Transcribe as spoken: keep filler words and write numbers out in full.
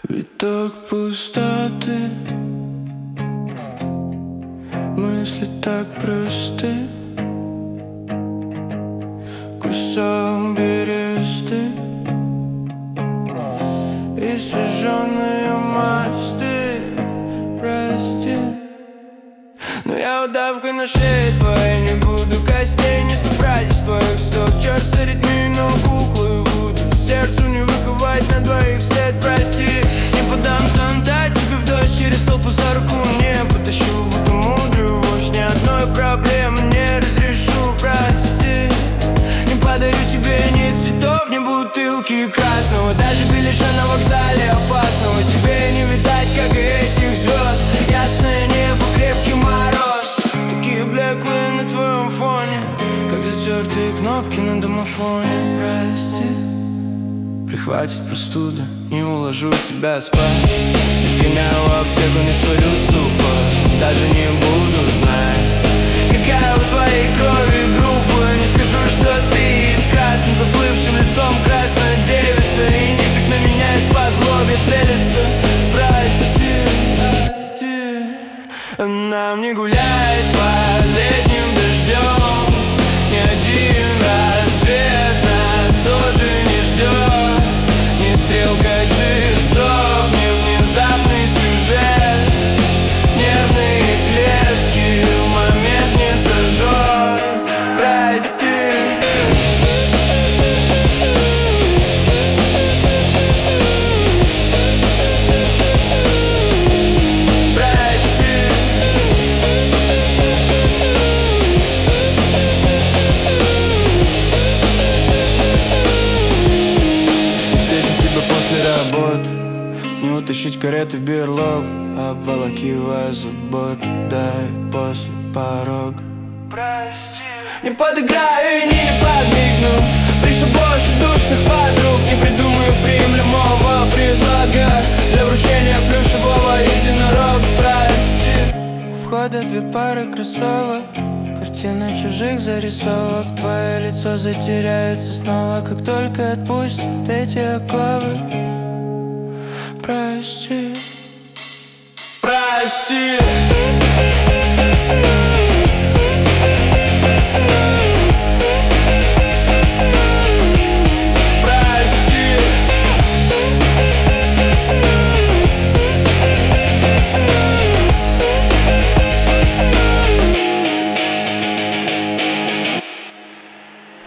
Виток пустоты, мысли так просты, кусок бересты и сожженные мосты. Прости, но я удавкой на шее твоей не буду костей не собрать из твоих слез. Черт с аритмией, но куклы буду сердцу не выковать на двоих след. Прости, не подам зонта тебе в дождь, через толпу за руку не потащу, буду мудрый вождь. Ни одной проблемы не разрешу. Прости, не подарю тебе ни цветов, ни бутылки красного, даже беляша на вокзале опасного. Тебе не видать, как и этих звезд. Ясное небо, крепкий мороз, такие блеклые на твоем фоне, как затертые кнопки на домофоне. Прости, прихватит простуда, не уложу тебя спать. Не сгоняю в аптеку, не сварю супа, даже не буду знать, какая у твоей крови группа. Не скажу, что ты с красным заплывшим лицом красная девица, и нефиг на меня из-под лобья целится. Прости, прости, нам не гулять под летним дождем. Ни один рассвет нас тоже не ждет. Ни стрелка часов, ни внезапный сюжет. Нервные клетки в момент не сожжет. Прости. Не утащить кареты в берлог, обволакивая заботу, дай после порога. Прости, не подыграю и не подмигну, пришло больше душных подруг. Не придумаю приемлемого предлога для вручения плюшевого единорога. Прости. У входа две пары кроссовок, картины чужих зарисовок. Твое лицо затеряется снова, как только отпустят эти оковы. Прости, прости.